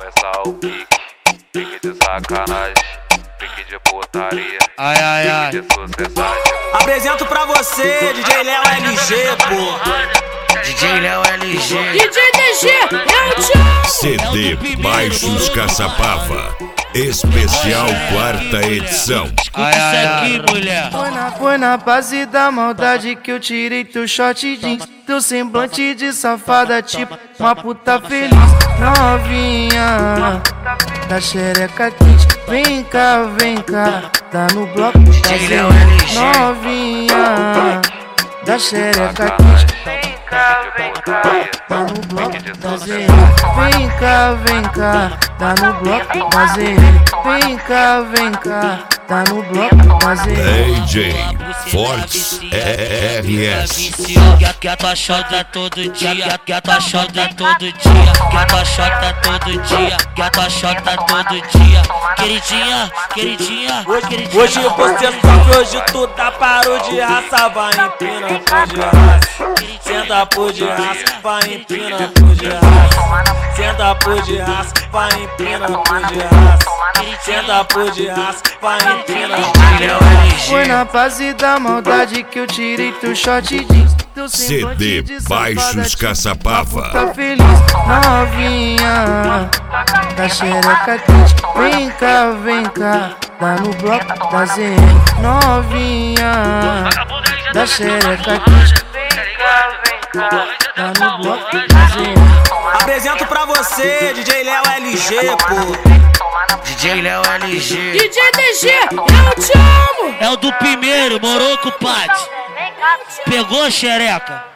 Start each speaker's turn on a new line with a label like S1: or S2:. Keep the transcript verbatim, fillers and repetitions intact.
S1: começar o pique, pique de sacanagem, pique de putaria,
S2: ai, ai, ai.
S1: pique de sucessagem.
S3: Apresento pra você, D J Léo L G, pô.
S2: D J Léo L G.
S4: D J D G, eu te amo.
S5: C D Baixos Caçapava, especial quarta edição.
S2: Ai, ai, isso aqui, mulher.
S6: Foi na, foi na base da maldade que eu tirei teu short jeans. Teu semblante de safada, tipo uma puta feliz. Novinha, da xereca quente. Vem cá, vem cá, tá no bloco da G. Novinha, da xereca quente. Vem cá, vem cá, tá no bloco da Z. Vem cá, vem cá, tá no bloco da Z. Vem cá, vem cá, tá no bloco da Z.
S5: D J Fortes R S.
S2: Que a tua chota todo dia, que a tua chota todo dia, que a tua chota todo dia, que a tua chota todo dia. Queridinha, queridinha, queridinha.
S3: Hoje você sofre, hoje tu tá parou de raça. Vai empina por de raça, senta por de raça. Vai empina por de raça, senta por de raça. Vai empina por de raça, senta por de raça. Vai empina por de raça.
S6: Foi na base da maldade que eu tirei teu short jeans.
S5: C D Baixos Caçapava.
S6: Tá feliz, novinha, da xereca quente. Vem cá, vem cá, tá no bloco da Z. Novinha, da xereca quente. Vem cá, vem cá, tá no bloco da Z.
S3: Apresento pra você, D J Léo L G, pô.
S2: D J Léo L G.
S4: D J D G, eu te amo.
S2: É o do primeiro, morou com o Pati. Pegou a xereca.